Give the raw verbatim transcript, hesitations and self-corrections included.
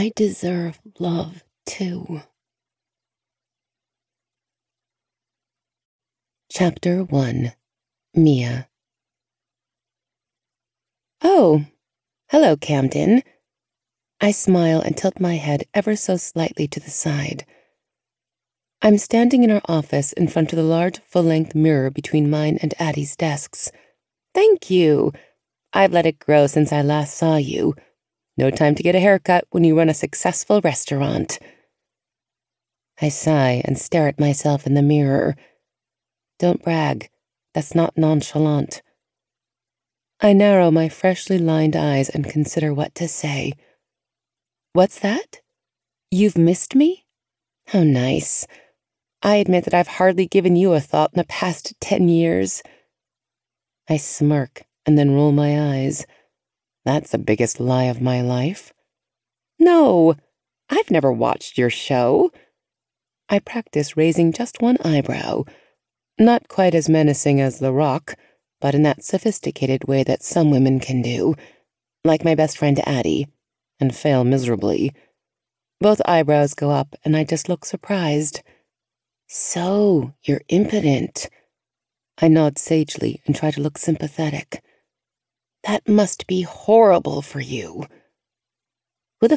I deserve love, too. Chapter one. Mia. Oh, hello, Camden. I smile and tilt my head ever so slightly to the side. I'm standing in our office in front of the large full-length mirror between mine and Addie's desks. Thank you. I've let it grow since I last saw you. No time to get a haircut when you run a successful restaurant. I sigh and stare at myself in the mirror. Don't brag. That's not nonchalant. I narrow my freshly lined eyes and consider what to say. What's that? You've missed me? How nice. I admit that I've hardly given you a thought in the past ten years. I smirk and then roll my eyes. That's the biggest lie of my life. No, I've never watched your show. I practice raising just one eyebrow. Not quite as menacing as The Rock, but in that sophisticated way that some women can do, like my best friend Addie, and fail miserably. Both eyebrows go up, and I just look surprised. So, you're impotent. I nod sagely and try to look sympathetic. That must be horrible for you.